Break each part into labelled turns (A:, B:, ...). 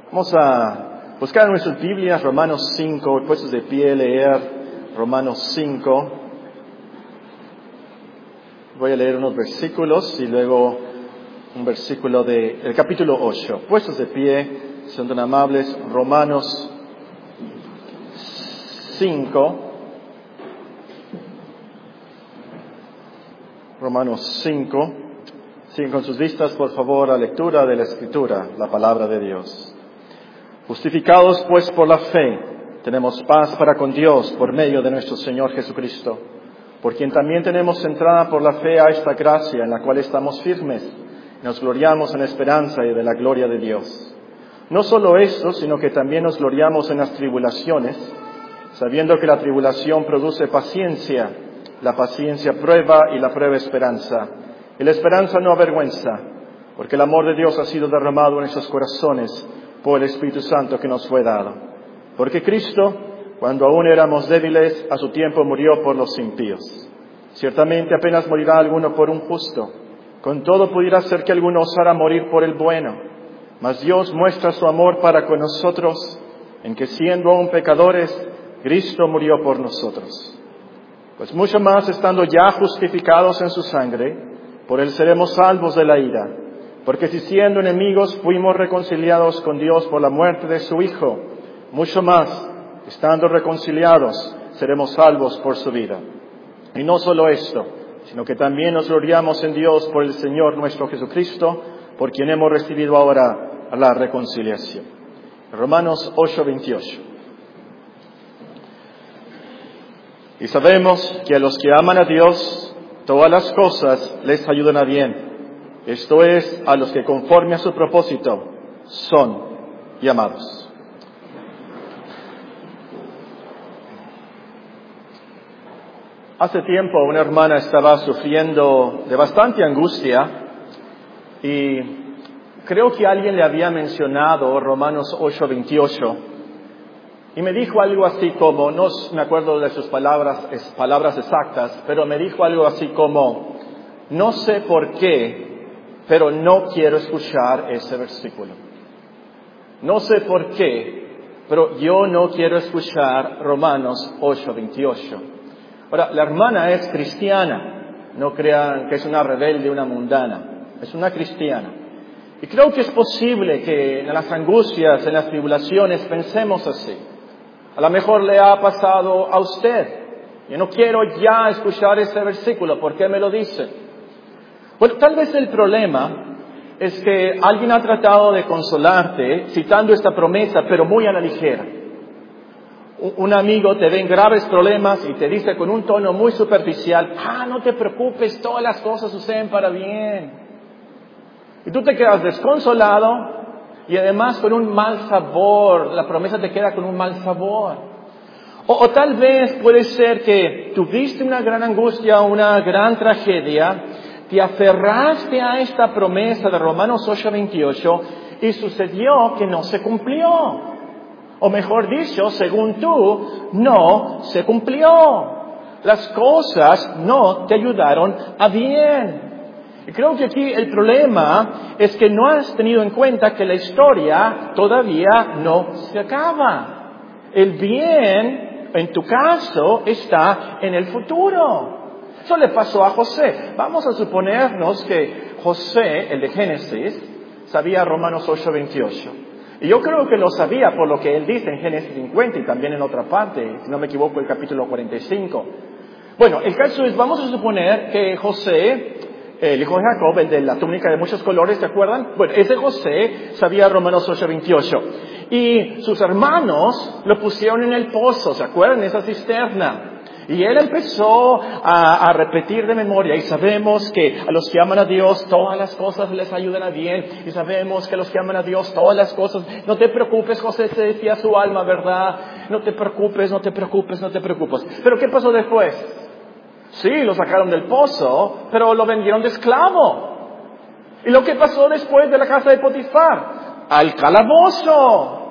A: Vamos a buscar en nuestras Biblias Romanos 5, puestos de pie, leer Romanos 5. Voy a leer unos versículos y luego un versículo del capítulo 8. Puestos de pie, son tan amables, Romanos 5. Romanos 5. Sigan con sus vistas, por favor, a lectura de la Escritura, la palabra de Dios. Justificados pues por la fe, tenemos paz para con Dios por medio de nuestro Señor Jesucristo, por quien también tenemos entrada por la fe a esta gracia en la cual estamos firmes, y nos gloriamos en la esperanza y de la gloria de Dios. No solo esto, sino que también nos gloriamos en las tribulaciones, sabiendo que la tribulación produce paciencia, la paciencia prueba y la prueba esperanza. Y la esperanza no avergüenza, porque el amor de Dios ha sido derramado en nuestros corazones por el Espíritu Santo que nos fue dado. Porque Cristo, cuando aún éramos débiles, a su tiempo murió por los impíos. Ciertamente apenas morirá alguno por un justo. Con todo pudiera ser que alguno osara morir por el bueno. Mas Dios muestra su amor para con nosotros, en que siendo aún pecadores, Cristo murió por nosotros. Pues mucho más estando ya justificados en su sangre, por él seremos salvos de la ira. Porque si siendo enemigos fuimos reconciliados con Dios por la muerte de su Hijo, mucho más, estando reconciliados, seremos salvos por su vida. Y no solo esto, sino que también nos gloriamos en Dios por el Señor nuestro Jesucristo, por quien hemos recibido ahora la reconciliación. Romanos 8:28. Y sabemos que a los que aman a Dios, todas las cosas les ayudan a bien. Esto es, a los que conforme a su propósito son llamados. Hace tiempo una hermana estaba sufriendo de bastante angustia y creo que alguien le había mencionado Romanos 8:28 y me dijo algo así como, no me acuerdo de sus palabras exactas, pero me dijo algo así como, no sé por qué, pero no quiero escuchar ese versículo. No sé por qué, pero yo no quiero escuchar Romanos 8:28. Ahora, la hermana es cristiana. No crean que es una rebelde, una mundana. Es una cristiana. Y creo que es posible que en las angustias, en las tribulaciones, pensemos así. A lo mejor le ha pasado a usted. Yo no quiero ya escuchar ese versículo. ¿Por qué me lo dice? Bueno, tal vez el problema es que alguien ha tratado de consolarte citando esta promesa, pero muy a la ligera. Un amigo te ve en graves problemas y te dice con un tono muy superficial, no te preocupes, todas las cosas suceden para bien. Y tú te quedas desconsolado y además con un mal sabor, la promesa te queda con un mal sabor. O tal vez puede ser que tuviste una gran angustia, una gran tragedia, te aferraste a esta promesa de Romanos 8:28 y sucedió que no se cumplió. O mejor dicho, según tú, no se cumplió. Las cosas no te ayudaron a bien. Y creo que aquí el problema es que no has tenido en cuenta que la historia todavía no se acaba. El bien, en tu caso, está en el futuro. Eso le pasó a José. Vamos a suponernos que José, el de Génesis, sabía Romanos 8:28. Y yo creo que lo sabía por lo que él dice en Génesis 50 y también en otra parte, si no me equivoco, el capítulo 45. Bueno, el caso es, vamos a suponer que José, el hijo de Jacob, el de la túnica de muchos colores, ¿se acuerdan? Bueno, ese José sabía Romanos 8:28. Y sus hermanos lo pusieron en el pozo, ¿se acuerdan? En esa cisterna. Y él empezó a repetir de memoria, y sabemos que a los que aman a Dios todas las cosas les ayudan a bien, y sabemos que a los que aman a Dios todas las cosas, no te preocupes, José, se decía su alma, ¿verdad? No te preocupes, no te preocupes, no te preocupes. Pero ¿qué pasó después? Sí, lo sacaron del pozo, pero lo vendieron de esclavo. ¿Y lo que pasó después de la casa de Potifar? Al calabozo.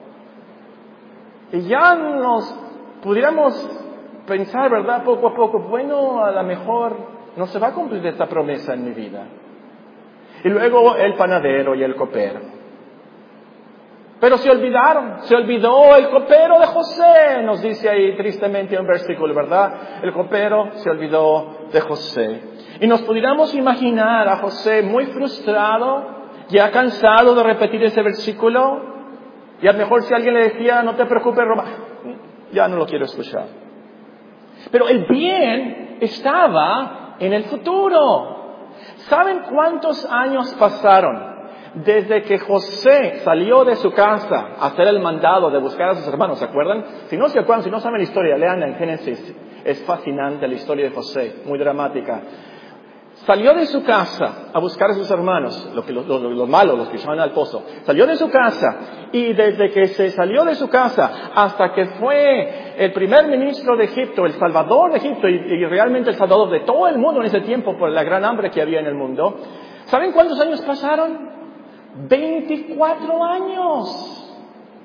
A: Y ya nos pudiéramos pensar, ¿verdad? Poco a poco, bueno, a lo mejor no se va a cumplir esta promesa en mi vida. Y luego el panadero y el copero. Pero se olvidó el copero de José, nos dice ahí tristemente un versículo, ¿verdad? El copero se olvidó de José. Y nos pudiéramos imaginar a José muy frustrado, ya cansado de repetir ese versículo, y a lo mejor si alguien le decía, no te preocupes, ya no lo quiero escuchar. Pero el bien estaba en el futuro. ¿Saben cuántos años pasaron desde que José salió de su casa a hacer el mandado de buscar a sus hermanos? ¿Se acuerdan? Si no se acuerdan, si no saben la historia, leanla en Génesis. Es fascinante la historia de José, muy dramática. Salió de su casa a buscar a sus hermanos, los malos, los que llaman al pozo. Salió de su casa, y desde que se salió de su casa hasta que fue el primer ministro de Egipto, el salvador de Egipto, y realmente el salvador de todo el mundo en ese tiempo por la gran hambre que había en el mundo, ¿saben cuántos años pasaron? 24 años.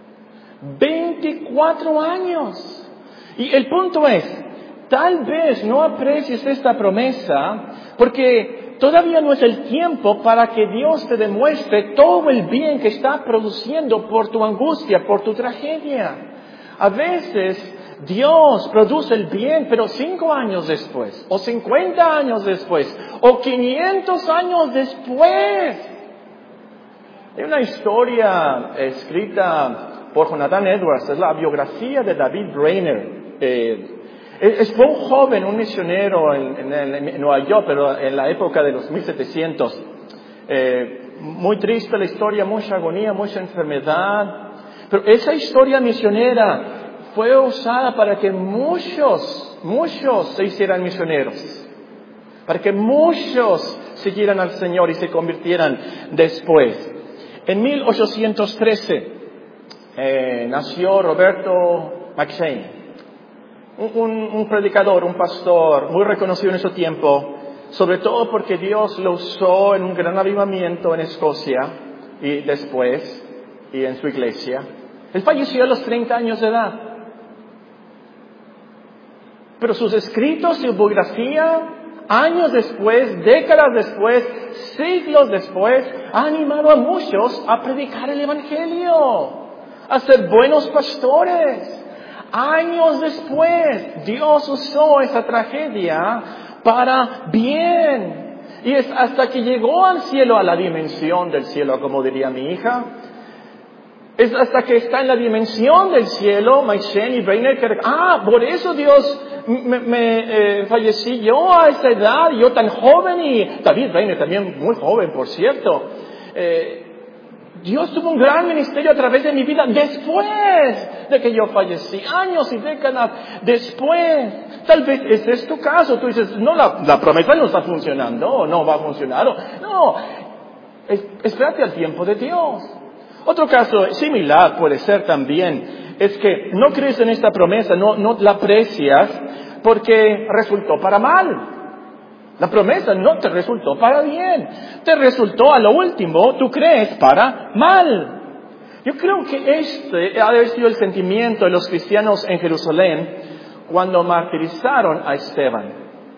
A: 24 años. Y el punto es, tal vez no aprecies esta promesa porque todavía no es el tiempo para que Dios te demuestre todo el bien que está produciendo por tu angustia, por tu tragedia. A veces Dios produce el bien, pero 5 años después, o 50 años después, o 500 años después. Hay una historia escrita por Jonathan Edwards, es la biografía de David Brainerd. Fue un joven, un misionero en Nueva York, pero en la época de los 1700. Muy triste la historia, mucha agonía, mucha enfermedad. Pero esa historia misionera fue usada para que muchos se hicieran misioneros. Para que muchos siguieran al Señor y se convirtieran después. En 1813 nació Roberto McCheyne. Un predicador, un pastor muy reconocido en ese tiempo, sobre todo porque Dios lo usó en un gran avivamiento en Escocia y después, y en su iglesia. Él falleció a los 30 años de edad. Pero sus escritos, su biografía, años después, décadas después, siglos después, ha animado a muchos a predicar el Evangelio, a ser buenos pastores. Años después, Dios usó esa tragedia para bien. Y es hasta que llegó al cielo, a la dimensión del cielo, como diría mi hija. Es hasta que está en la dimensión del cielo, McCheyne y Brainerd, por eso Dios me fallecí yo a esa edad, yo tan joven, y David Brainerd también muy joven, por cierto. Dios tuvo un gran ministerio a través de mi vida después de que yo fallecí, años y décadas después. Tal vez ese es tu caso. Tú dices, no, la promesa no está funcionando, o no va a funcionar. No, espérate al tiempo de Dios. Otro caso similar puede ser también, es que no crees en esta promesa, no la aprecias porque resultó para mal. La promesa no te resultó para bien, te resultó a lo último, tú crees, para mal. Yo creo que este ha de haber sido el sentimiento de los cristianos en Jerusalén cuando martirizaron a Esteban.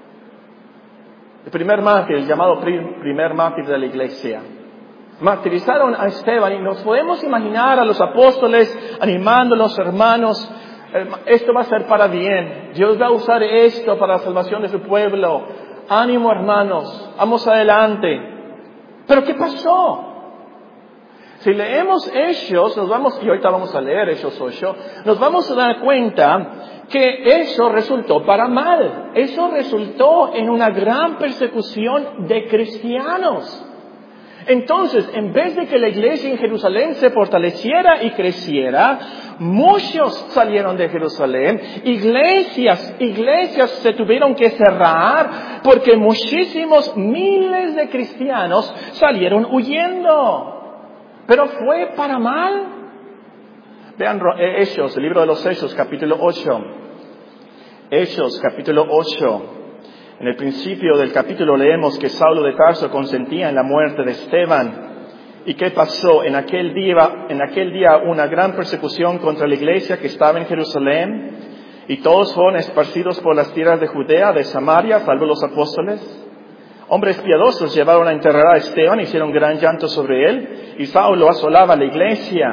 A: El primer mártir, el llamado primer mártir de la iglesia. Martirizaron a Esteban y nos podemos imaginar a los apóstoles animando a los hermanos. Esto va a ser para bien, Dios va a usar esto para la salvación de su pueblo. Ánimo, hermanos, vamos adelante. ¿Pero qué pasó? Si leemos Hechos, y ahorita vamos a leer Hechos 8, nos vamos a dar cuenta que eso resultó para mal. Eso resultó en una gran persecución de cristianos. Entonces, en vez de que la iglesia en Jerusalén se fortaleciera y creciera, muchos salieron de Jerusalén, iglesias se tuvieron que cerrar porque muchísimos miles de cristianos salieron huyendo. Pero fue para mal. Vean Hechos, el libro de los Hechos, capítulo 8. Hechos, capítulo 8. En el principio del capítulo leemos que Saulo de Tarso consentía en la muerte de Esteban. ¿Y qué pasó? En aquel día una gran persecución contra la iglesia que estaba en Jerusalén, y todos fueron esparcidos por las tierras de Judea, de Samaria, salvo los apóstoles. Hombres piadosos llevaron a enterrar a Esteban, hicieron gran llanto sobre él, y Saulo asolaba la iglesia.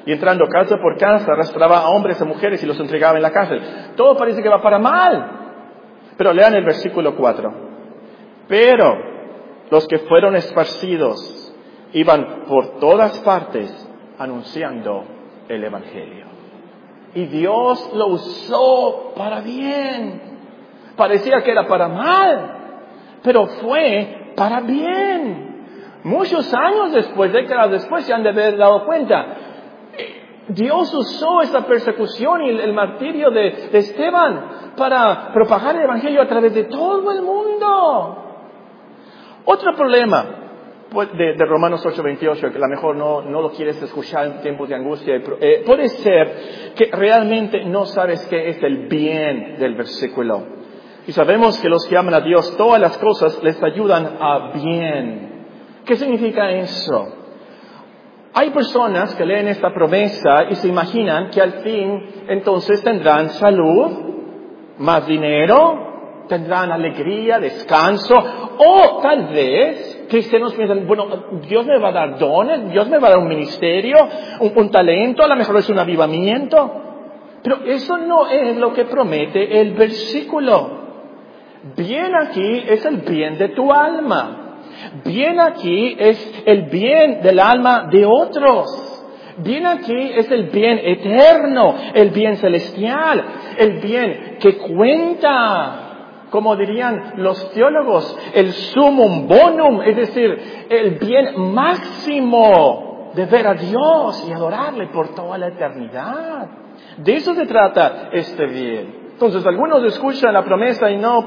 A: Y entrando casa por casa, arrastraba a hombres y mujeres y los entregaba en la cárcel. Todo parece que va para mal. Pero lean el versículo 4. Pero los que fueron esparcidos iban por todas partes anunciando el Evangelio. Y Dios lo usó para bien. Parecía que era para mal, pero fue para bien. Muchos años después, décadas después, se han de haber dado cuenta. Dios usó esa persecución y el martirio de Esteban para propagar el Evangelio a través de todo el mundo. Otro problema de Romanos 8:28, que a lo mejor no lo quieres escuchar en tiempos de angustia, puede ser que realmente no sabes qué es el bien del versículo. Y sabemos que los que aman a Dios, todas las cosas les ayudan a bien. ¿Qué significa eso? Hay personas que leen esta promesa y se imaginan que al fin entonces tendrán salud, más dinero, tendrán alegría, descanso, o tal vez cristianos piensan, bueno, Dios me va a dar dones, Dios me va a dar un ministerio, un talento, a lo mejor es un avivamiento. Pero eso no es lo que promete el versículo. Bien aquí es el bien de tu alma. Bien aquí es el bien del alma de otros. Bien aquí es el bien eterno, el bien celestial, el bien que cuenta. Como dirían los teólogos, el sumum bonum, es decir, el bien máximo de ver a Dios y adorarle por toda la eternidad. De eso se trata este bien. Entonces, algunos escuchan la promesa y no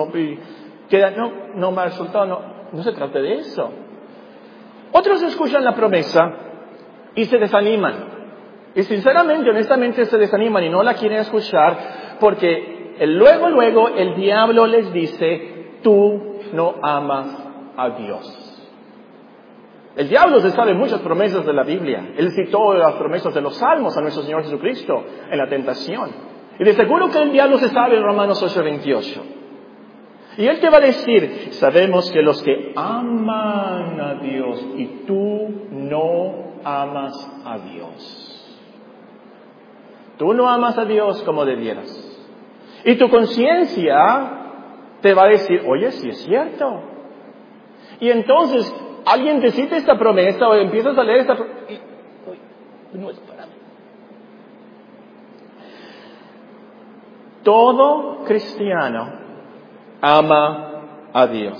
A: me ha resultado, no se trata de eso. Otros escuchan la promesa y se desaniman. Y sinceramente, honestamente se desaniman y no la quieren escuchar porque luego el diablo les dice, tú no amas a Dios. El diablo se sabe muchas promesas de la Biblia. Él citó las promesas de los Salmos a nuestro Señor Jesucristo en la tentación. Y de seguro que el diablo se sabe en Romanos 8:28. Y él te va a decir, sabemos que los que aman a Dios y tú no amas a Dios. Tú no amas a Dios como debieras. Y tu conciencia te va a decir, oye, sí es cierto. Y entonces alguien te cita esta promesa o empiezas a leer esta promesa. No es para mí. Todo cristiano ama a Dios.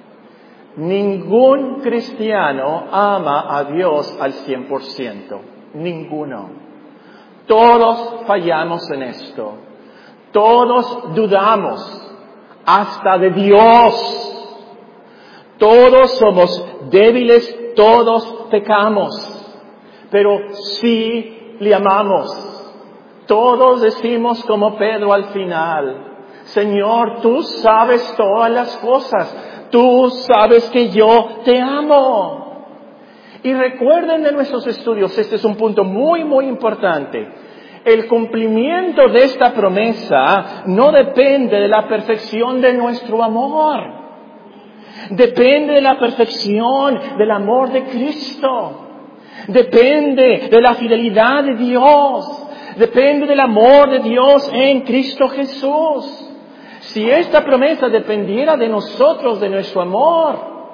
A: Ningún cristiano ama a Dios al 100%. Ninguno. Todos fallamos en esto. Todos dudamos hasta de Dios. Todos somos débiles, todos pecamos. Pero sí le amamos. Todos decimos como Pedro al final, Señor, tú sabes todas las cosas, tú sabes que yo te amo. Y recuerden de nuestros estudios, este es un punto muy, muy importante. El cumplimiento de esta promesa no depende de la perfección de nuestro amor. Depende de la perfección del amor de Cristo. Depende de la fidelidad de Dios. Depende del amor de Dios en Cristo Jesús. Si esta promesa dependiera de nosotros, de nuestro amor,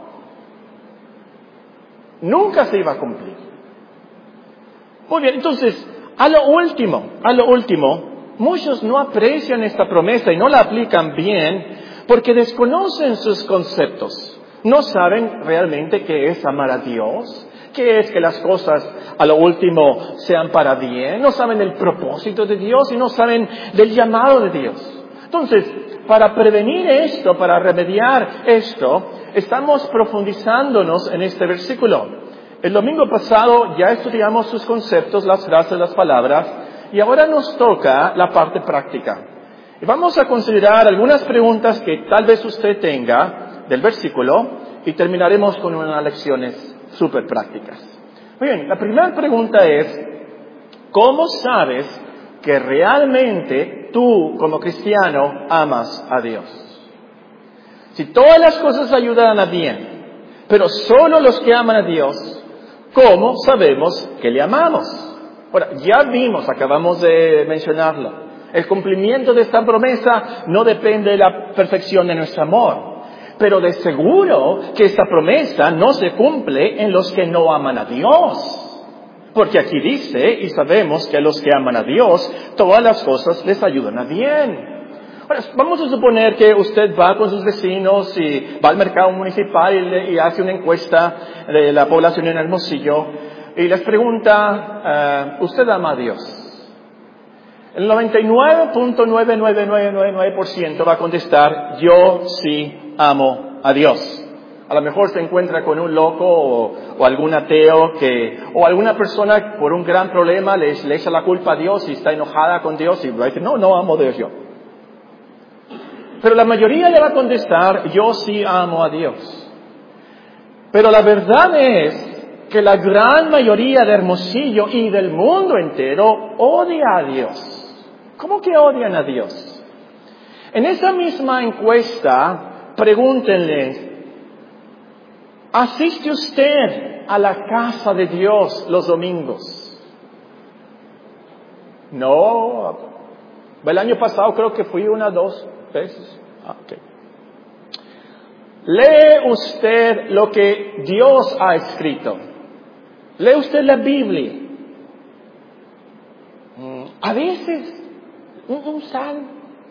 A: nunca se iba a cumplir. Muy bien, entonces, a lo último, muchos no aprecian esta promesa y no la aplican bien porque desconocen sus conceptos. No saben realmente qué es amar a Dios, qué es que las cosas a lo último sean para bien, no saben el propósito de Dios y no saben del llamado de Dios. Entonces, para prevenir esto, para remediar esto, estamos profundizándonos en este versículo. El domingo pasado ya estudiamos sus conceptos, las frases, las palabras, y ahora nos toca la parte práctica. Y vamos a considerar algunas preguntas que tal vez usted tenga del versículo y terminaremos con unas lecciones súper prácticas. Muy bien, la primera pregunta es, ¿cómo sabes que realmente tú como cristiano amas a Dios? Si todas las cosas ayudan a bien, pero solo los que aman a Dios, ¿cómo sabemos que le amamos? Ahora, ya vimos, acabamos de mencionarlo, el cumplimiento de esta promesa no depende de la perfección de nuestro amor, pero de seguro que esta promesa no se cumple en los que no aman a Dios. Porque aquí dice, y sabemos que a los que aman a Dios, todas las cosas les ayudan a bien. Ahora, vamos a suponer que usted va con sus vecinos y va al mercado municipal y hace una encuesta de la población en Hermosillo y les pregunta, ¿usted ama a Dios? El 99.99999% va a contestar, yo sí amo a Dios. A lo mejor se encuentra con un loco o algún ateo o alguna persona por un gran problema le echa la culpa a Dios y está enojada con Dios y va a decir, no amo a Dios yo. Pero la mayoría le va a contestar, yo sí amo a Dios. Pero la verdad es que la gran mayoría de Hermosillo y del mundo entero odia a Dios. ¿Cómo que odian a Dios? En esa misma encuesta, pregúntenle, ¿asiste usted a la casa de Dios los domingos? No. El año pasado creo que fui 1 o 2 veces. Okay. ¿Lee usted lo que Dios ha escrito? ¿Lee usted la Biblia? A veces, un salmo.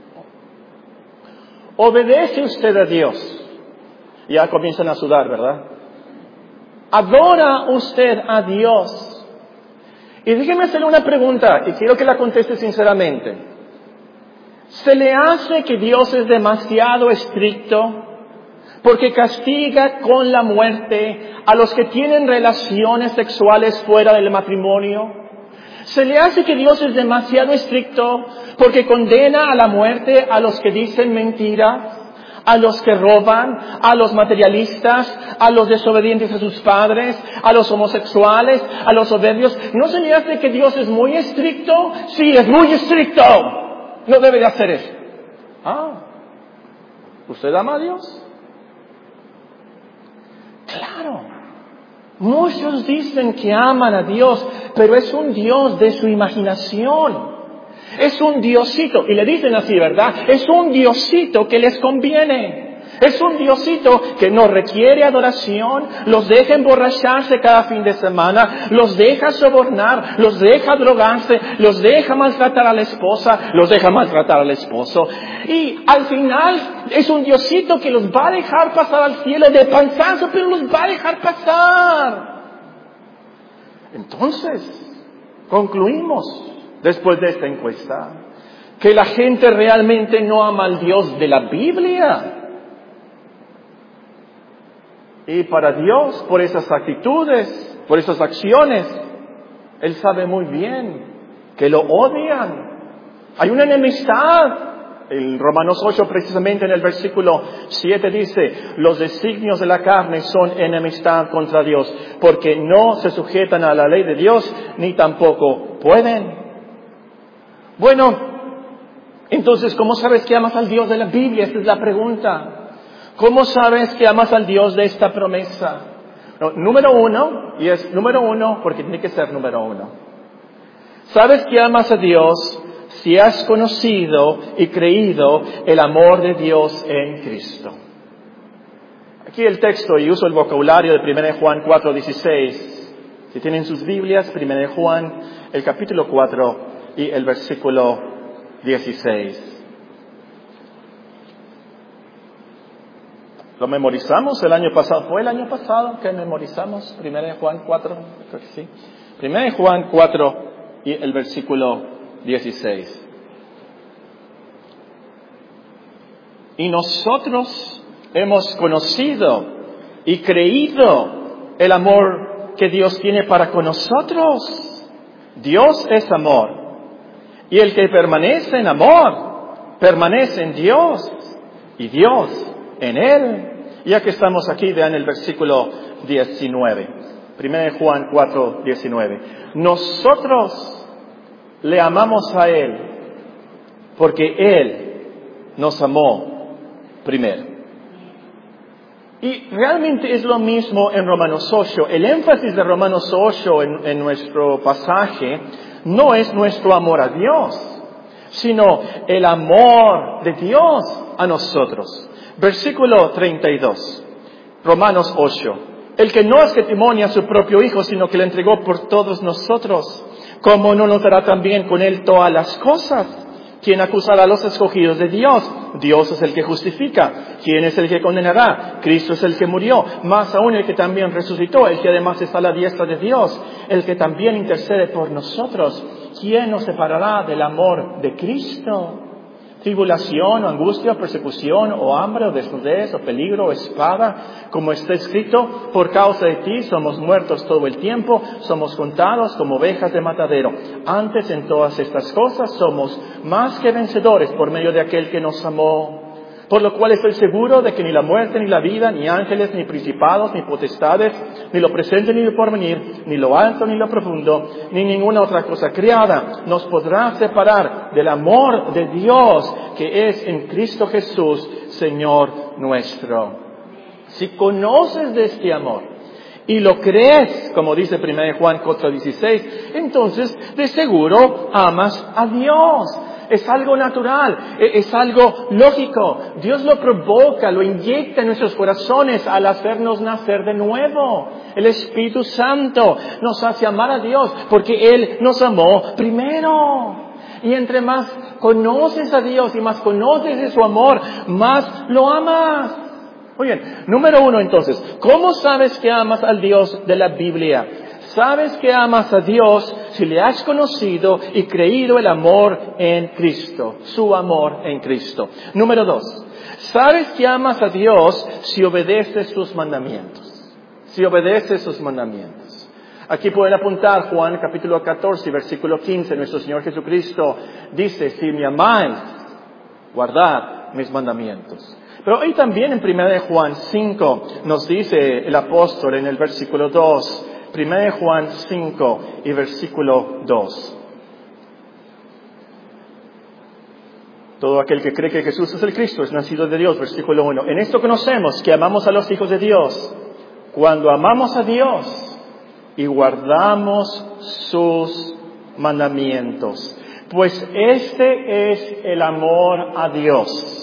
A: ¿Obedece usted a Dios? Ya comienzan a sudar, ¿verdad? ¿Adora usted a Dios? Y déjeme hacerle una pregunta, y quiero que la conteste sinceramente. ¿Se le hace que Dios es demasiado estricto porque castiga con la muerte a los que tienen relaciones sexuales fuera del matrimonio? ¿Se le hace que Dios es demasiado estricto porque condena a la muerte a los que dicen mentiras, a los que roban, a los materialistas, a los desobedientes a sus padres, a los homosexuales, a los soberbios? ¿No se le hace que Dios es muy estricto? Sí, es muy estricto. No debe de hacer eso. ¿Usted ama a Dios? Claro. Muchos dicen que aman a Dios, pero es un Dios de su imaginación. Es un Diosito, y le dicen así, ¿verdad? Es un Diosito que les conviene. Es un Diosito que no requiere adoración, los deja emborracharse cada fin de semana, los deja sobornar, los deja drogarse, los deja maltratar a la esposa, los deja maltratar al esposo. Y al final es un Diosito que los va a dejar pasar al cielo de panzazo, pero los va a dejar pasar. Entonces, concluimos, después de esta encuesta, que la gente realmente no ama al Dios de la Biblia. Y para Dios, por esas actitudes, por esas acciones, Él sabe muy bien que lo odian. Hay una enemistad. En Romanos 8, precisamente en el versículo 7 dice, los designios de la carne son enemistad contra Dios, porque no se sujetan a la ley de Dios, ni tampoco pueden. Bueno, entonces, ¿cómo sabes que amas al Dios de la Biblia? Esta es la pregunta. ¿Cómo sabes que amas al Dios de esta promesa? No, número uno, y es número uno porque tiene que ser número uno. ¿Sabes que amas a Dios si has conocido y creído el amor de Dios en Cristo? Aquí el texto, y uso el vocabulario de 1 Juan 4:16. Si tienen sus Biblias, 1 Juan, el capítulo 4 y el versículo 16. ¿Lo memorizamos el año pasado? ¿Fue el año pasado que memorizamos 1 Juan 4? Creo que sí. 1 Juan 4 y el versículo 16. Y nosotros hemos conocido y creído el amor que Dios tiene para con nosotros. Dios es amor. Y el que permanece en amor, permanece en Dios y Dios en Él. Ya que estamos aquí, vean el versículo 19. 1 Juan 4, 19. Nosotros le amamos a Él porque Él nos amó primero. Y realmente es lo mismo en Romanos 8. El énfasis de Romanos 8 en nuestro pasaje no es nuestro amor a Dios, sino el amor de Dios a nosotros. Versículo 32, Romanos 8. El que no escatimó a su propio Hijo, sino que lo entregó por todos nosotros, ¿cómo no nos dará también con Él todas las cosas? ¿Quién acusará a los escogidos de Dios? Dios es el que justifica. ¿Quién es el que condenará? Cristo es el que murió, más aún el que también resucitó, el que además está a la diestra de Dios, el que también intercede por nosotros. ¿Quién nos separará del amor de Cristo? Tribulación, o angustia, o persecución, o hambre, o desnudez, o peligro, o espada, como está escrito, por causa de ti somos muertos todo el tiempo, somos contados como ovejas de matadero. Antes en todas estas cosas somos más que vencedores por medio de aquel que nos amó. Por lo cual estoy seguro de que ni la muerte, ni la vida, ni ángeles, ni principados, ni potestades, ni lo presente, ni lo porvenir, ni lo alto, ni lo profundo, ni ninguna otra cosa creada nos podrá separar del amor de Dios que es en Cristo Jesús, Señor nuestro. Si conoces de este amor y lo crees, como dice 1 Juan 4:16, entonces de seguro amas a Dios. Es algo natural, es algo lógico. Dios lo provoca, lo inyecta en nuestros corazones al hacernos nacer de nuevo. El Espíritu Santo nos hace amar a Dios porque Él nos amó primero. Y entre más conoces a Dios y más conoces de su amor, más lo amas. Muy bien, número 1 entonces, ¿cómo sabes que amas al Dios de la Biblia? Sabes que amas a Dios si le has conocido y creído el amor en Cristo, su amor en Cristo. Número 2, sabes que amas a Dios si obedeces sus mandamientos. Si obedeces sus mandamientos. Aquí pueden apuntar Juan capítulo 14, versículo 15. Nuestro Señor Jesucristo dice, si me amáis, guardad mis mandamientos. Pero ahí también en 1 Juan 5 nos dice el apóstol en el versículo 2, 1 Juan 5 y versículo 2. Todo aquel que cree que Jesús es el Cristo es nacido de Dios, versículo 1. En esto conocemos que amamos a los hijos de Dios, cuando amamos a Dios y guardamos sus mandamientos. Pues este es el amor a Dios.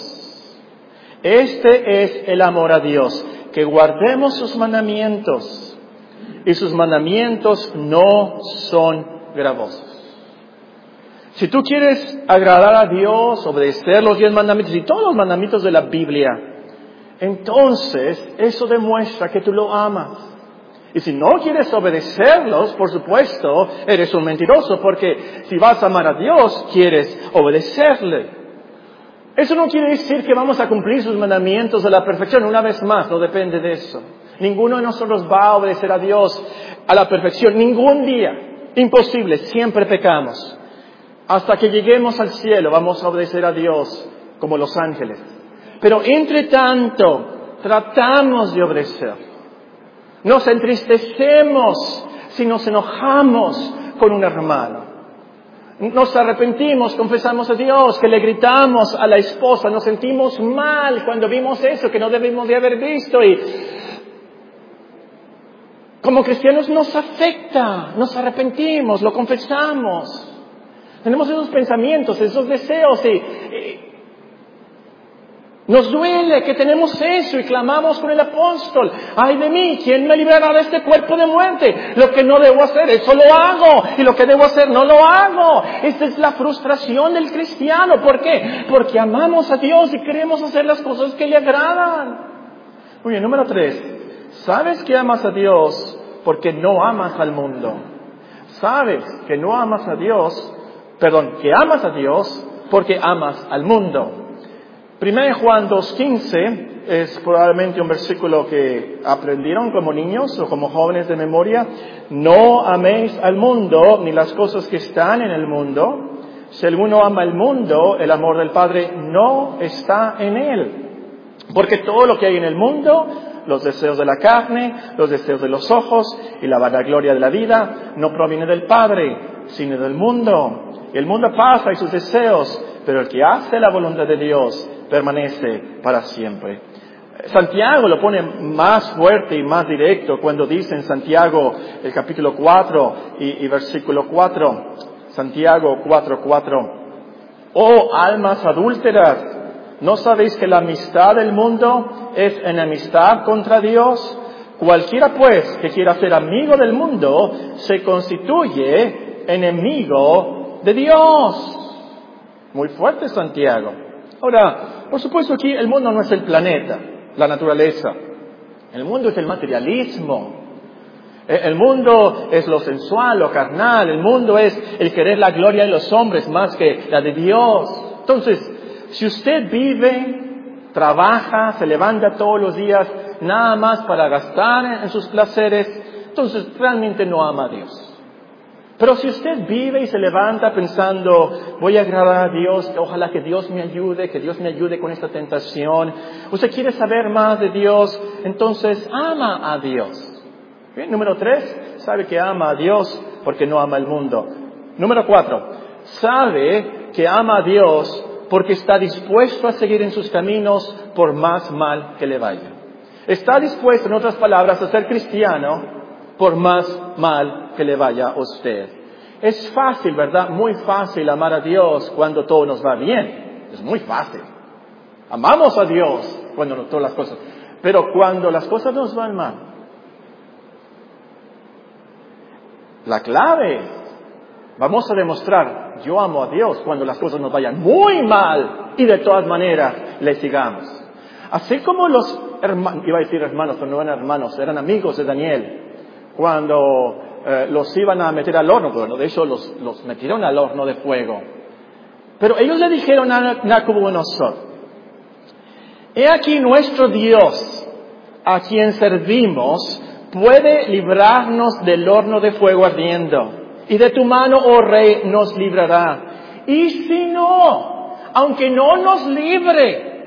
A: Este es el amor a Dios, que guardemos sus mandamientos. Y sus mandamientos no son gravosos. Si tú quieres agradar a Dios, obedecer los 10 mandamientos y todos los mandamientos de la Biblia, entonces eso demuestra que tú lo amas. Y si no quieres obedecerlos, por supuesto, eres un mentiroso, porque si vas a amar a Dios, quieres obedecerle. Eso no quiere decir que vamos a cumplir sus mandamientos a la perfección. Una vez más, no depende de eso. Ninguno de nosotros va a obedecer a Dios a la perfección. Ningún día. Imposible. Siempre pecamos. Hasta que lleguemos al cielo vamos a obedecer a Dios como los ángeles. Pero entre tanto, tratamos de obedecer. Nos entristecemos si nos enojamos con un hermano. Nos arrepentimos, confesamos a Dios, que le gritamos a la esposa, nos sentimos mal cuando vimos eso que no debimos de haber visto y como cristianos nos afecta, nos arrepentimos, lo confesamos. Tenemos esos pensamientos, esos deseos y nos duele que tenemos eso y clamamos con el apóstol. ¡Ay de mí! ¿Quién me librará de este cuerpo de muerte? Lo que no debo hacer, eso lo hago. Y lo que debo hacer, no lo hago. Esta es la frustración del cristiano. ¿Por qué? Porque amamos a Dios y queremos hacer las cosas que le agradan. Muy bien, número 3. ¿Sabes que amas a Dios porque no amas al mundo? ¿Sabes que no amas a Dios? Que amas a Dios porque amas al mundo. 1 Juan 2:15 es probablemente un versículo que aprendieron como niños o como jóvenes de memoria. No améis al mundo ni las cosas que están en el mundo. Si alguno ama el mundo, el amor del Padre no está en él. Porque todo lo que hay en el mundo, los deseos de la carne, los deseos de los ojos y la vanagloria de la vida, no proviene del Padre, sino del mundo. El mundo pasa y sus deseos, pero el que hace la voluntad de Dios permanece para siempre. Santiago lo pone más fuerte y más directo cuando dice en Santiago, el capítulo 4 y versículo 4, Santiago 4:4. Oh almas adúlteras, ¿no sabéis que la amistad del mundo es enemistad contra Dios? Cualquiera pues que quiera ser amigo del mundo se constituye enemigo de Dios. Muy fuerte Santiago. Ahora, por supuesto aquí el mundo no es el planeta, la naturaleza. El mundo es el materialismo. El mundo es lo sensual, lo carnal. El mundo es el querer la gloria de los hombres más que la de Dios. Entonces, si usted vive, trabaja, se levanta todos los días nada más para gastar en sus placeres, entonces realmente no ama a Dios. Pero si usted vive y se levanta pensando, voy a agradar a Dios, ojalá que Dios me ayude con esta tentación. Usted quiere saber más de Dios, entonces ama a Dios. Bien, número 3, sabe que ama a Dios porque no ama el mundo. Número 4, sabe que ama a Dios porque está dispuesto a seguir en sus caminos por más mal que le vaya. Está dispuesto, en otras palabras, a ser cristiano por más mal que le vaya a usted. Es fácil, ¿verdad? Muy fácil amar a Dios cuando todo nos va bien. Es muy fácil. Amamos a Dios cuando todas las cosas. Pero cuando las cosas nos van mal, la clave es, vamos a demostrar, yo amo a Dios cuando las cosas nos vayan muy mal y de todas maneras le sigamos. Así como los hermanos, iba a decir hermanos, pero no eran hermanos, eran amigos de Daniel, cuando los iban a meter al horno, bueno, de hecho los metieron al horno de fuego. Pero ellos le dijeron a Nabucodonosor, he aquí nuestro Dios, a quien servimos, puede librarnos del horno de fuego ardiendo, y de tu mano, oh rey, nos librará. Y si no, aunque no nos libre,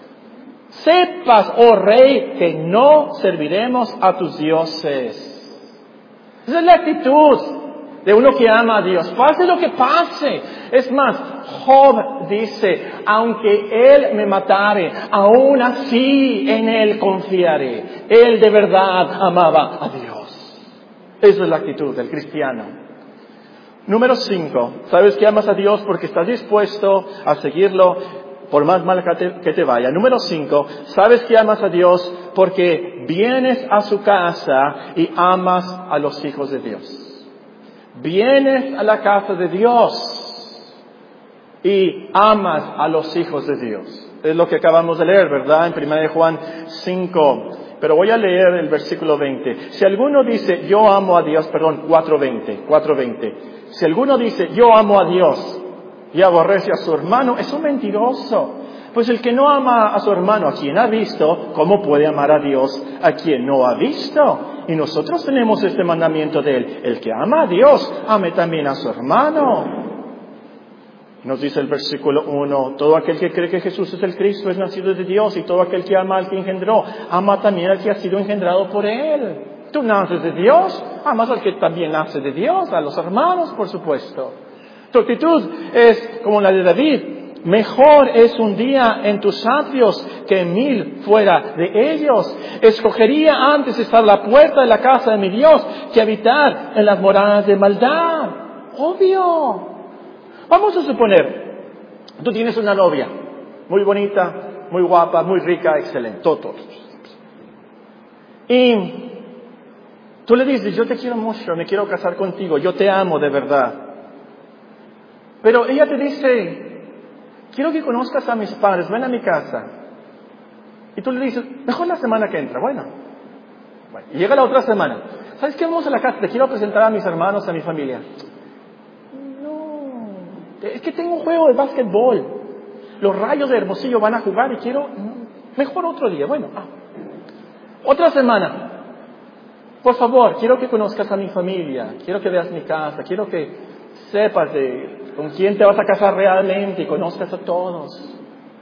A: sepas, oh rey, que no serviremos a tus dioses. Esa es la actitud de uno que ama a Dios. Pase lo que pase. Es más, Job dice, aunque Él me matare, aún así en Él confiaré. Él de verdad amaba a Dios. Esa es la actitud del cristiano. Número 5. ¿Sabes que amas a Dios porque estás dispuesto a seguirlo por más mal que te vaya? Número 5. ¿Sabes que amas a Dios porque vienes a su casa y amas a los hijos de Dios? Vienes a la casa de Dios y amas a los hijos de Dios. Es lo que acabamos de leer, ¿verdad? En 1 Juan 5. Pero voy a leer el versículo 20. Si alguno dice, yo amo a Dios, 4:20. Si alguno dice, yo amo a Dios y aborrece a su hermano, es un mentiroso. Pues el que no ama a su hermano, a quien ha visto, ¿cómo puede amar a Dios a quien no ha visto? Y nosotros tenemos este mandamiento de Él. El que ama a Dios, ame también a su hermano. Nos dice el versículo 1, todo aquel que cree que Jesús es el Cristo es nacido de Dios, y todo aquel que ama al que engendró, ama también al que ha sido engendrado por Él. Tú naces de Dios, amas al que también nace de Dios, a los hermanos, por supuesto. Tu actitud es como la de David. Mejor es un día en tus atrios que 1000 fuera de ellos. Escogería antes estar a la puerta de la casa de mi Dios que habitar en las moradas de maldad. Obvio. Vamos a suponer, tú tienes una novia, muy bonita, muy guapa, muy rica, excelente, todo. Y tú le dices, yo te quiero mucho, me quiero casar contigo, yo te amo de verdad. Pero ella te dice, quiero que conozcas a mis padres, ven a mi casa. Y tú le dices, mejor la semana que entra, bueno. Y llega la otra semana, ¿sabes qué? Vamos a la casa, te quiero presentar a mis hermanos, a mi familia. Es que tengo un juego de básquetbol. Los Rayos de Hermosillo van a jugar y quiero... Mejor otro día. Bueno, otra semana. Por favor, quiero que conozcas a mi familia. Quiero que veas mi casa. Quiero que sepas con quién te vas a casar realmente y conozcas a todos.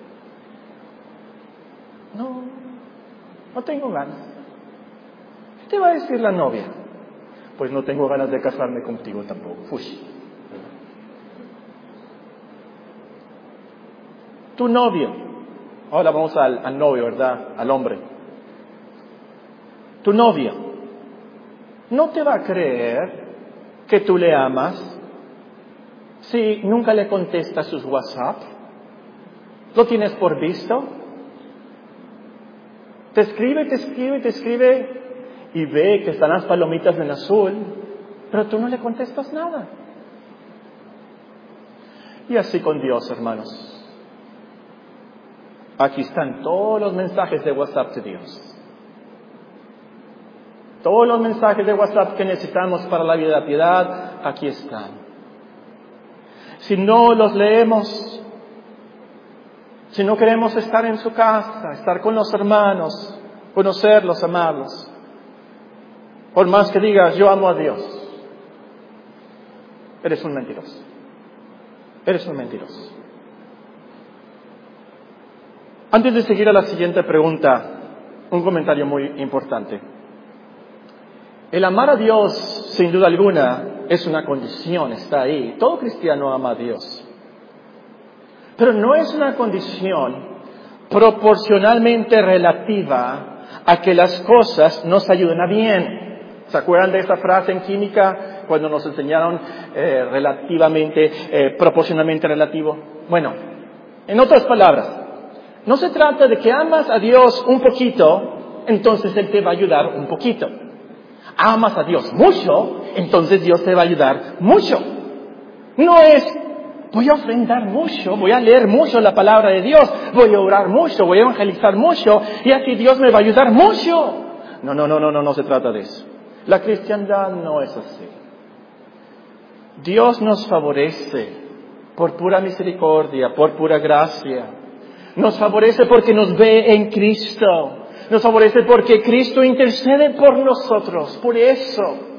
A: No tengo ganas. ¿Qué te va a decir la novia? Pues no tengo ganas de casarme contigo tampoco. Uy. Tu novio, ahora vamos al novio, ¿verdad? Al hombre. Tu novio no te va a creer que tú le amas Si nunca le contestas sus WhatsApp, ¿lo tienes por visto? Te escribe y ve que están las palomitas en azul, pero tú no le contestas nada. Y así con Dios, hermanos. Aquí están todos los mensajes de WhatsApp de Dios. Todos los mensajes de WhatsApp que necesitamos para la vida de piedad, aquí están. Si no los leemos, si no queremos estar en su casa, estar con los hermanos, conocerlos, amarlos, por más que digas, yo amo a Dios, eres un mentiroso. Eres un mentiroso. Antes de seguir a la siguiente pregunta, un comentario muy importante. El amar a Dios, sin duda alguna, es una condición, está ahí. Todo cristiano ama a Dios. Pero no es una condición proporcionalmente relativa a que las cosas nos ayuden a bien. ¿Se acuerdan de esa frase en química cuando nos enseñaron proporcionalmente relativo? Bueno, en otras palabras, no se trata de que amas a Dios un poquito, entonces Él te va a ayudar un poquito. Amas a Dios mucho, entonces Dios te va a ayudar mucho. No es, voy a ofrendar mucho, voy a leer mucho la palabra de Dios, voy a orar mucho, voy a evangelizar mucho, y así Dios me va a ayudar mucho. No se trata de eso. La cristiandad no es así. Dios nos favorece por pura misericordia, por pura gracia. Nos favorece porque nos ve en Cristo. Nos favorece porque Cristo intercede por nosotros. Por eso.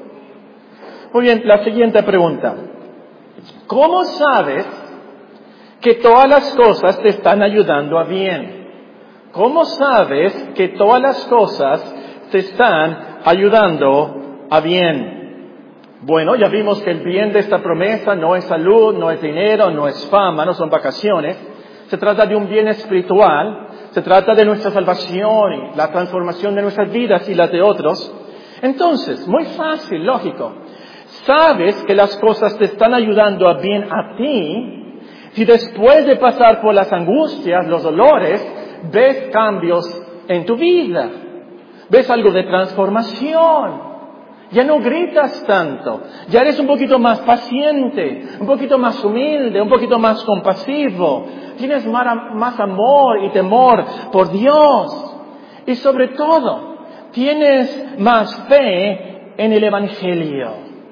A: Muy bien, la siguiente pregunta. ¿Cómo sabes que todas las cosas te están ayudando a bien? ¿Cómo sabes que todas las cosas te están ayudando a bien? Bueno, ya vimos que el bien de esta promesa no es salud, no es dinero, no es fama, no son vacaciones. Se trata de un bien espiritual, se trata de nuestra salvación y la transformación de nuestras vidas y las de otros. Entonces, muy fácil, lógico. Sabes que las cosas te están ayudando a bien a ti si después de pasar por las angustias, los dolores, ves cambios en tu vida. Ves algo de transformación. Ya no gritas tanto, ya eres un poquito más paciente, un poquito más humilde, un poquito más compasivo. Tienes más amor y temor por Dios. Y sobre todo, tienes más fe en el Evangelio.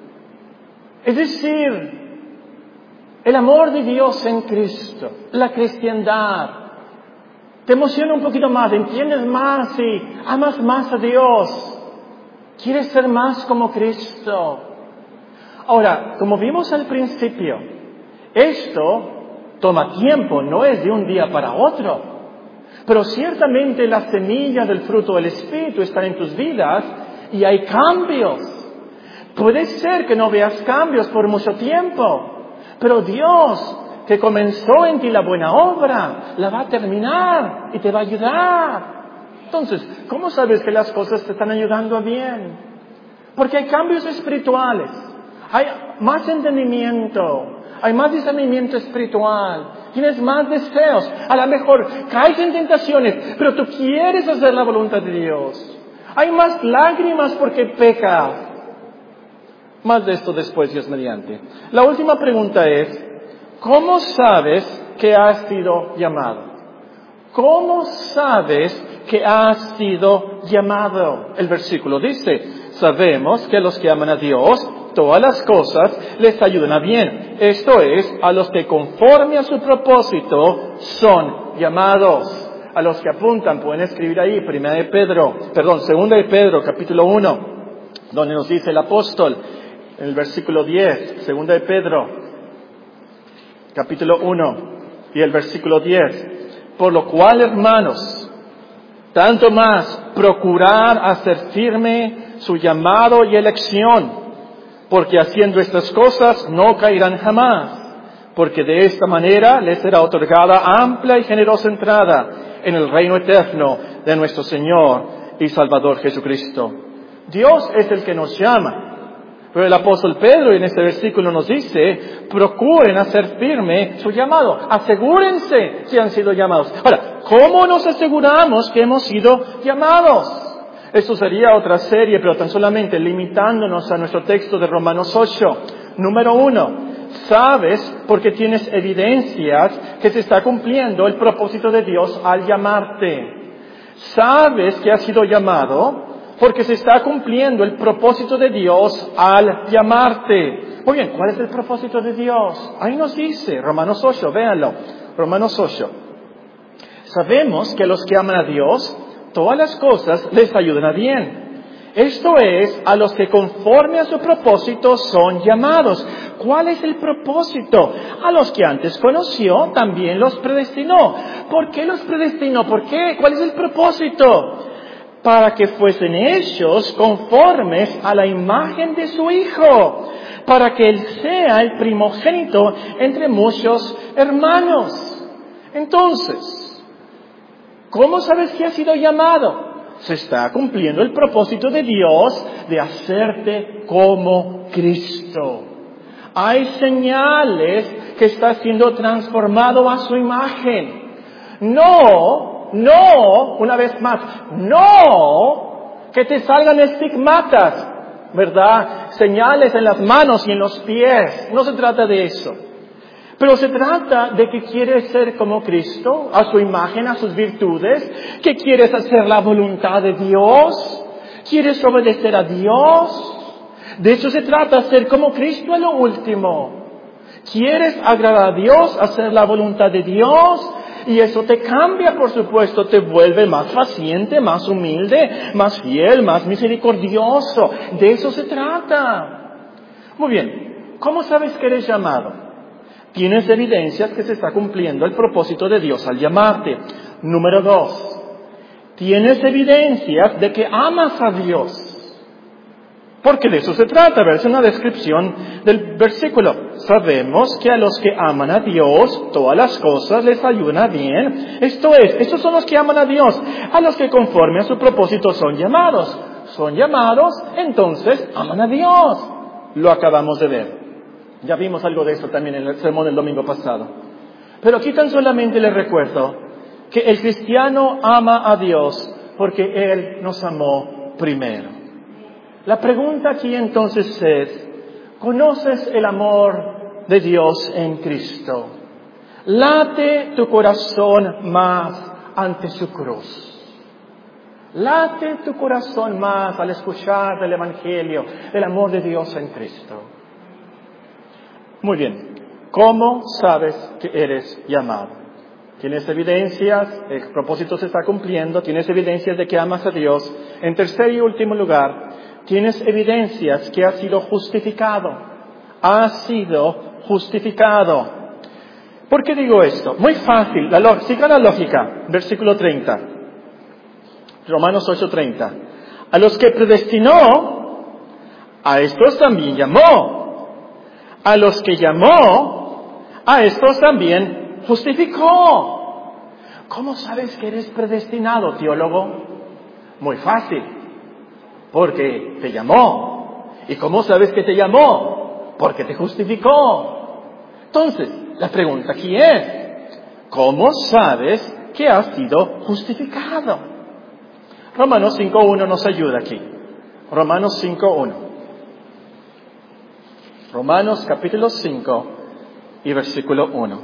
A: Es decir, el amor de Dios en Cristo, la cristiandad, te emociona un poquito más, entiendes más y amas más a Dios. Quieres ser más como Cristo. Ahora, como vimos al principio, esto toma tiempo, no es de un día para otro. Pero ciertamente las semillas del fruto del Espíritu están en tus vidas y hay cambios. Puede ser que no veas cambios por mucho tiempo, pero Dios, que comenzó en ti la buena obra, la va a terminar y te va a ayudar. Entonces, ¿cómo sabes que las cosas te están ayudando a bien? Porque hay cambios espirituales, hay más entendimiento, hay más discernimiento espiritual, tienes más deseos. A lo mejor caes en tentaciones, pero tú quieres hacer la voluntad de Dios. Hay más lágrimas porque pecas. Más de esto después, Dios mediante. La última pregunta es, ¿cómo sabes que has sido llamado? ¿Cómo sabes que has sido llamado? El versículo dice, sabemos que a los que aman a Dios, todas las cosas les ayudan a bien. Esto es, a los que conforme a su propósito son llamados. A los que apuntan, pueden escribir ahí, 2 de Pedro, capítulo 1, donde nos dice el apóstol, en el versículo 10, 2 de Pedro, capítulo 1, y el versículo 10. Por lo cual, hermanos, tanto más procurar hacer firme su llamado y elección, porque haciendo estas cosas no caerán jamás, porque de esta manera les será otorgada amplia y generosa entrada en el reino eterno de nuestro Señor y Salvador Jesucristo. Dios es el que nos llama. Pero el apóstol Pedro en este versículo nos dice, procuren hacer firme su llamado. Asegúrense si han sido llamados. Ahora, ¿cómo nos aseguramos que hemos sido llamados? Eso sería otra serie, pero tan solamente limitándonos a nuestro texto de Romanos 8. Número 1, sabes porque tienes evidencias que se está cumpliendo el propósito de Dios al llamarte. Sabes que has sido llamado porque se está cumpliendo el propósito de Dios al llamarte. Muy bien, ¿cuál es el propósito de Dios? Ahí nos dice, Romanos 8, véanlo, Romanos 8. Sabemos que a los que aman a Dios, todas las cosas les ayudan a bien. Esto es, a los que conforme a su propósito son llamados. ¿Cuál es el propósito? A los que antes conoció, también los predestinó. ¿Por qué los predestinó? ¿Por qué? ¿Cuál es el propósito? Para que fuesen hechos conformes a la imagen de su Hijo, para que Él sea el primogénito entre muchos hermanos. Entonces, ¿cómo sabes que has sido llamado? Se está cumpliendo el propósito de Dios de hacerte como Cristo. Hay señales que estás siendo transformado a su imagen. No, una vez más, no que te salgan estigmatas, ¿verdad? Señales en las manos y en los pies. No se trata de eso. Pero se trata de que quieres ser como Cristo, a su imagen, a sus virtudes, que quieres hacer la voluntad de Dios, quieres obedecer a Dios. De eso se trata, ser como Cristo a lo último. Quieres agradar a Dios, hacer la voluntad de Dios, y eso te cambia, por supuesto, te vuelve más paciente, más humilde, más fiel, más misericordioso. De eso se trata. Muy bien, ¿cómo sabes que eres llamado? Tienes evidencias que se está cumpliendo el propósito de Dios al llamarte. Número 2, tienes evidencias de que amas a Dios. Porque de eso se trata, verse una descripción del versículo. Sabemos que a los que aman a Dios, todas las cosas les ayudan a bien. Esto es, estos son los que aman a Dios. A los que conforme a su propósito son llamados. Son llamados, entonces aman a Dios. Lo acabamos de ver. Ya vimos algo de eso también en el sermón del domingo pasado. Pero aquí tan solamente les recuerdo que el cristiano ama a Dios porque Él nos amó primero. La pregunta aquí entonces es, ¿conoces el amor de Dios en Cristo? ¿Late tu corazón más ante su cruz? ¿Late tu corazón más al escuchar del Evangelio, del amor de Dios en Cristo? Muy bien, ¿cómo sabes que eres llamado? ¿Tienes evidencias? El propósito se está cumpliendo. ¿Tienes evidencias de que amas a Dios? En tercer y último lugar, tienes evidencias que has sido justificado. Has sido justificado. ¿Por qué digo esto? Muy fácil. Siga la lógica. Versículo 30. Romanos 8:30. A los que predestinó, a estos también llamó. A los que llamó, a estos también justificó. ¿Cómo sabes que eres predestinado, teólogo? Muy fácil. Porque te llamó. ¿Y cómo sabes que te llamó? Porque te justificó. Entonces, la pregunta aquí es, ¿cómo sabes que has sido justificado? Romanos 5:1 nos ayuda aquí. Romanos 5:1. Romanos capítulo 5 y versículo 1.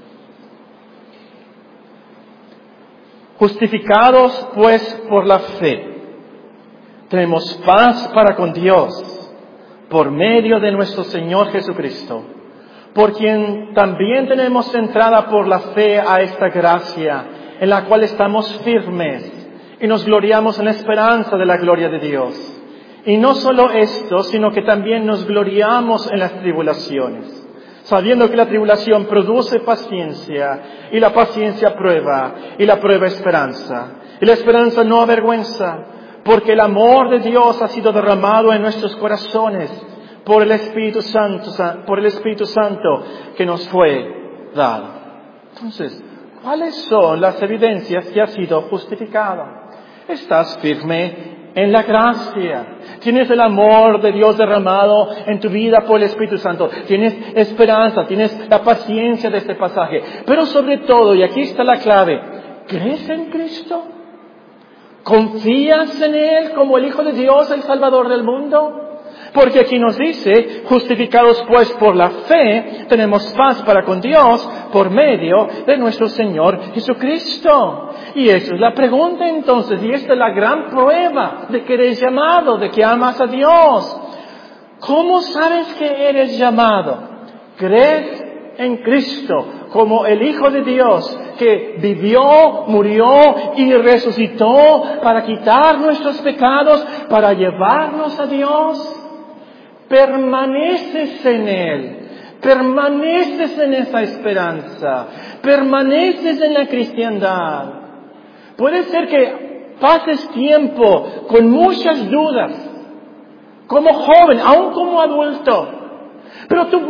A: Justificados pues por la fe, tenemos paz para con Dios por medio de nuestro Señor Jesucristo, por quien también tenemos entrada por la fe a esta gracia, en la cual estamos firmes y nos gloriamos en la esperanza de la gloria de Dios. Y no solo esto, sino que también nos gloriamos en las tribulaciones, sabiendo que la tribulación produce paciencia, y la paciencia prueba, y la prueba esperanza. Y la esperanza no avergüenza, porque el amor de Dios ha sido derramado en nuestros corazones por el Espíritu Santo que nos fue dado. Entonces, ¿cuáles son las evidencias que has sido justificado? Estás firme en la gracia. Tienes el amor de Dios derramado en tu vida por el Espíritu Santo. Tienes esperanza, tienes la paciencia de este pasaje. Pero sobre todo, y aquí está la clave, ¿crees en Cristo? ¿Confías en Él como el Hijo de Dios, el Salvador del mundo? Porque aquí nos dice, justificados pues por la fe, tenemos paz para con Dios por medio de nuestro Señor Jesucristo. Y esa es la pregunta entonces, y esta es la gran prueba de que eres llamado, de que amas a Dios. ¿Cómo sabes que eres llamado? ¿Crees en Cristo como el Hijo de Dios que vivió, murió y resucitó para quitar nuestros pecados, para llevarnos a Dios? Permaneces en Él, permaneces en esa esperanza, permaneces en la cristiandad. Puede ser que pases tiempo con muchas dudas, como joven, aún como adulto, pero tú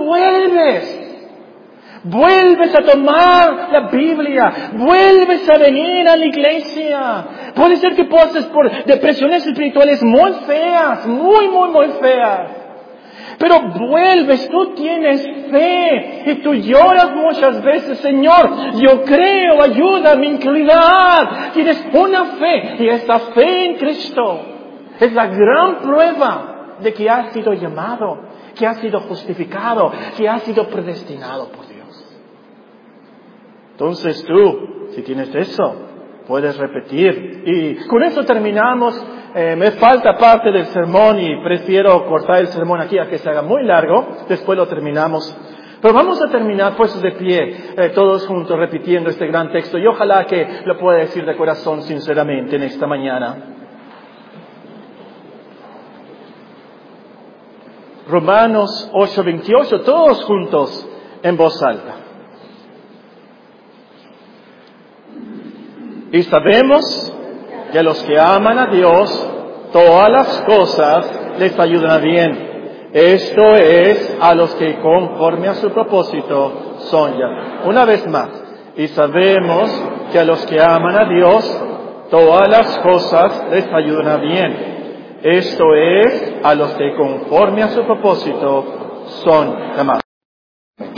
A: vuelves a tomar la Biblia, vuelves a venir a la iglesia. Puede ser que pases por depresiones espirituales muy feas, muy feas. Pero vuelves, tú tienes fe y tú lloras muchas veces, Señor, yo creo, ayuda a mi incredulidad. Tienes una fe y esta fe en Cristo es la gran prueba de que has sido llamado, que has sido justificado, que has sido predestinado por Dios. Entonces tú, si tienes eso, puedes repetir. Y con eso terminamos. Me falta parte del sermón y prefiero cortar el sermón aquí a que se haga muy largo. Después lo terminamos. Pero vamos a terminar puestos de pie, todos juntos repitiendo este gran texto. Y ojalá que lo pueda decir de corazón sinceramente en esta mañana. Romanos 8:28, todos juntos en voz alta. Y sabemos que a los que aman a Dios, todas las cosas les ayudan a bien. Esto es, a los que conforme a su propósito son llamados. Una vez más. Y sabemos que a los que aman a Dios, todas las cosas les ayudan a bien. Esto es, a los que conforme a su propósito son llamados.